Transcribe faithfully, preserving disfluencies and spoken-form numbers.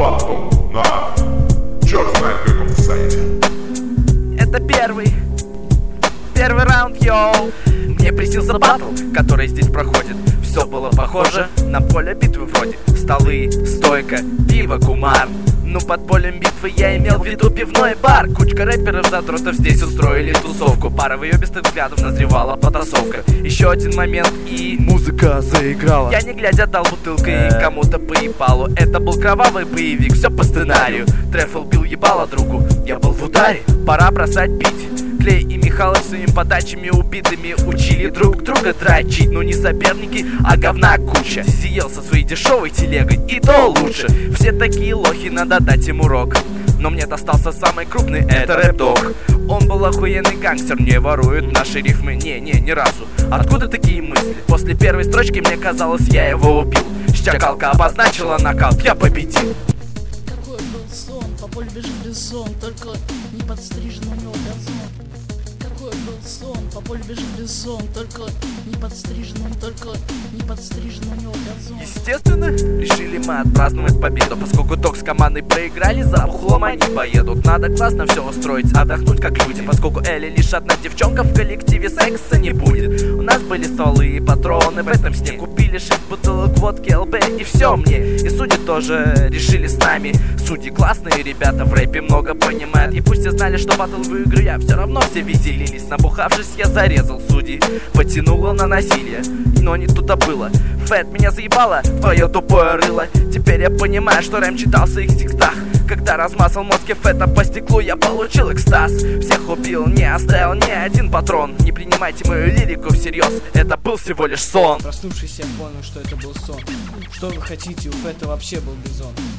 батл на черт знает каком сайте. Это первый, первый раунд, йоу. Мне приснился батл, который здесь проходит. Все было похоже на поле битвы вроде. Столы, стойка, пиво, кумар. Ну, под полем битвы я имел в виду пивной бар. Кучка рэперов задротов здесь устроили тусовку. Пара выебистых взглядов назревала потасовка. Еще один момент и музыка заиграла. Я не глядя дал бутылкой кому-то по ебалу. Это был кровавый боевик, все по сценарию. Трефл бил ебало другу, я был в ударе. Пора бросать пить. Клей и Михалыч своими подачами убитыми учили друг друга дрочить. Но не соперники, а говна куча. Зиел со своей дешевой телегой, и то лучше. Все такие лохи, надо дать им урок. Но мне достался самый крупный, это рэп-дог. Он был охуенный гангстер, не ворует наши рифмы, не-не, ни разу. Откуда такие мысли? После первой строчки мне казалось, я его убил. Щакалка обозначила нокаут, я победил. Какой был сон, по полю бежит бессон, только не подстрижен у него газон. Какой был сон, по полю бежит бессон, только не подстрижен он, только не подстрижен у него газон. Естественно, решили мы отпраздновать победу. Поскольку Док с командой проиграли, за бухлом они поедут. Надо классно все устроить, отдохнуть как люди. Поскольку Элли лишь одна девчонка, в коллективе секса не будет. У нас были стволы и патроны в этом сне. Купили шесть бутылок водки эл бэ и все мне. И судьи тоже решили с нами. Судьи классные ребята, в рэпе много понимают. И пусть все знали, что батл выиграю я, все равно все веселились. Набухавшись, я зарезал судей, потянуло на насилие, но не тут-то было. Фэт, меня заебало твое тупое рыло. Теперь я понимаю, что рэм читался их в текстах. Когда размазал мозги Фэта по стеклу, я получил экстаз. Всех убил, не оставил ни один патрон. Не принимайте мою лирику всерьез, это был всего лишь сон. Проснувшись, я понял, что это был сон. Что вы хотите, у Фэта вообще был бизон.